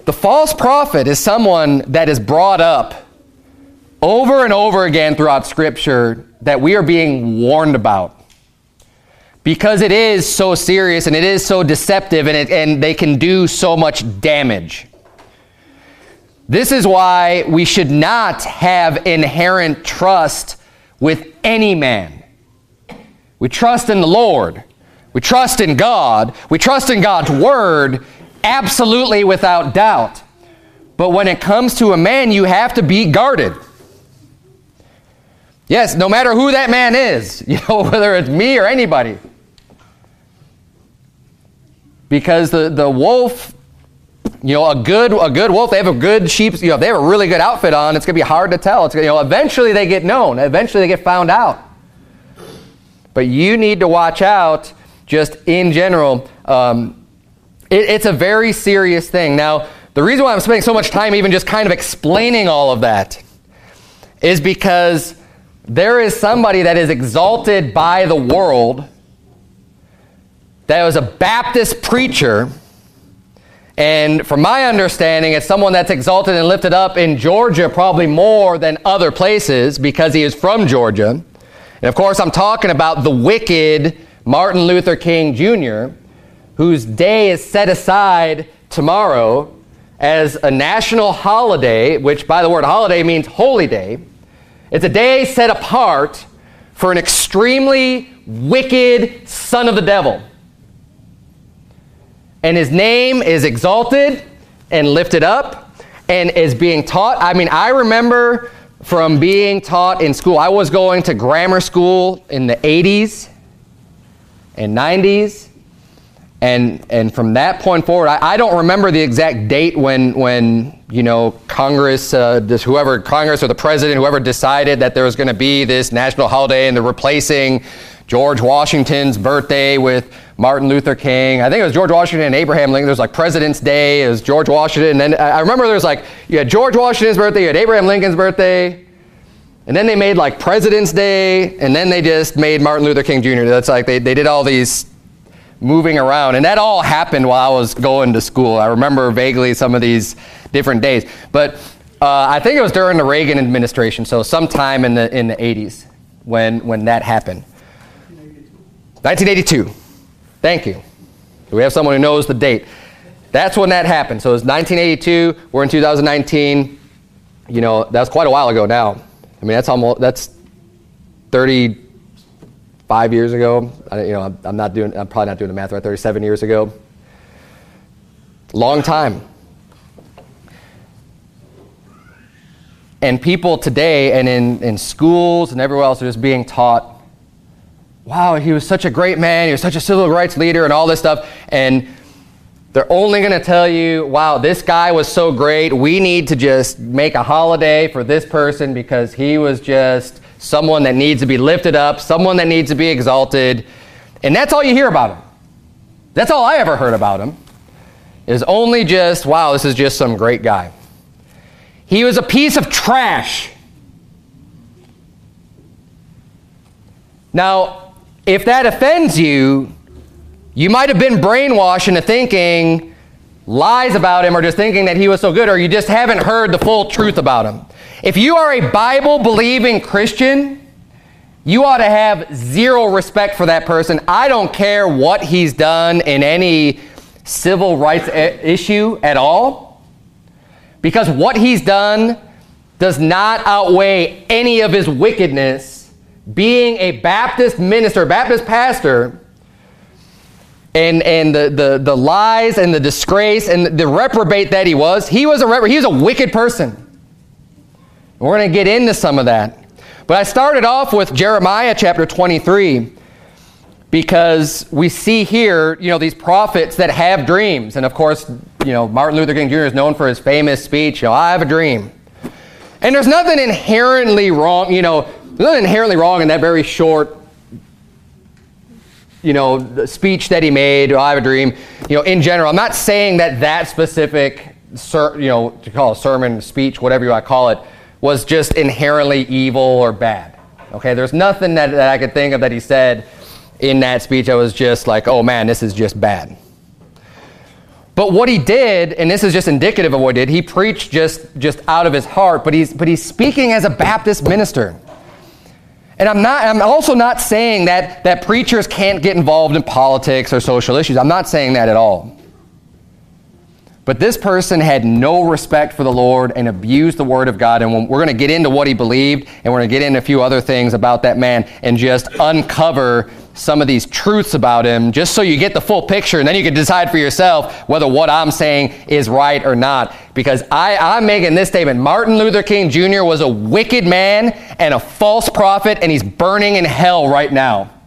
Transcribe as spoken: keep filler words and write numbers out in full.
The false prophet is someone that is brought up over and over again throughout Scripture that we are being warned about. Because it is so serious and it is so deceptive and, it, and they can do so much damage. This is why we should not have inherent trust with any man. We trust in the Lord. We trust in God. We trust in God's word, absolutely without doubt. But when it comes to a man, you have to be guarded. Yes, no matter who that man is, you know, whether it's me or anybody. Because the, the wolf, you know, a good a good wolf, they have a good sheep, you know, if they have a really good outfit on, it's going to be hard to tell. It's, you know, eventually they get known. Eventually they get found out. But you need to watch out just in general. Um, it, it's a very serious thing. Now, the reason why I'm spending so much time even just kind of explaining all of that is because there is somebody that is exalted by the world that was a Baptist preacher, and from my understanding, it's someone that's exalted and lifted up in Georgia probably more than other places because he is from Georgia. And of course, I'm talking about the wicked Martin Luther King Junior, whose day is set aside tomorrow as a national holiday, which by the word holiday means holy day. It's a day set apart for an extremely wicked son of the devil. And his name is exalted and lifted up and is being taught. I mean, I remember from being taught in school. I was going to grammar school in the eighties and nineties. And and from that point forward, I, I don't remember the exact date when, when you know, Congress, uh, this, whoever, Congress or the president, whoever decided that there was going to be this national holiday and they're replacing George Washington's birthday with Martin Luther King. I think it was George Washington and Abraham Lincoln. There was like President's Day. It was George Washington. And then I remember there was like, you had George Washington's birthday, you had Abraham Lincoln's birthday. And then they made like President's Day. And then they just made Martin Luther King Junior That's like, they, they did all these moving around. And that all happened while I was going to school. I remember vaguely some of these different days. But uh, I think it was during the Reagan administration. So sometime in the in the eighties when, when that happened. nineteen eighty-two. Thank you. We have someone who knows the date. That's when that happened. So it was nineteen eighty-two. We're in two thousand nineteen. You know, that's quite a while ago now. I mean, that's almost, that's thirty-five years ago. I, you know, I'm not doing, I'm probably not doing the math right, thirty-seven years ago. Long time. And people today and in, in schools and everywhere else are just being taught, wow, he was such a great man, he was such a civil rights leader and all this stuff. And they're only going to tell you, wow, this guy was so great, we need to just make a holiday for this person because he was just someone that needs to be lifted up, someone that needs to be exalted. And that's all you hear about him. That's all I ever heard about him, is only just, wow, this is just some great guy. He was a piece of trash. Now, if that offends you, you might have been brainwashed into thinking lies about him or just thinking that he was so good, or you just haven't heard the full truth about him. If you are a Bible-believing Christian, you ought to have zero respect for that person. I don't care what he's done in any civil rights issue at all, because what he's done does not outweigh any of his wickedness. Being a Baptist minister, Baptist pastor, and and the, the, the lies and the disgrace and the reprobate that he was, he was a repro- he was a wicked person. We're going to get into some of that. But I started off with Jeremiah chapter twenty-three because we see here, you know, these prophets that have dreams. And of course, you know, Martin Luther King Junior is known for his famous speech, you know, I have a dream. And there's nothing inherently wrong, you know, there's nothing inherently wrong in that very short, you know, the speech that he made, I have a dream. You know, in general, I'm not saying that that specific, ser- you know, to call it a sermon, speech, whatever you want to call it, was just inherently evil or bad. Okay, there's nothing that, that I could think of that he said in that speech that was just like, oh man, this is just bad. But what he did, and this is just indicative of what he did, he preached just, just out of his heart, but he's, but he's speaking as a Baptist minister. And I'm not, I'm also not saying that, that preachers can't get involved in politics or social issues. I'm not saying that at all. But this person had no respect for the Lord and abused the Word of God. And we're going to get into what he believed, and we're going to get into a few other things about that man and just uncover some of these truths about him, just so you get the full picture, and then you can decide for yourself whether what I'm saying is right or not. Because I, I'm making this statement: Martin Luther King Junior was a wicked man and a false prophet, and he's burning in hell right now.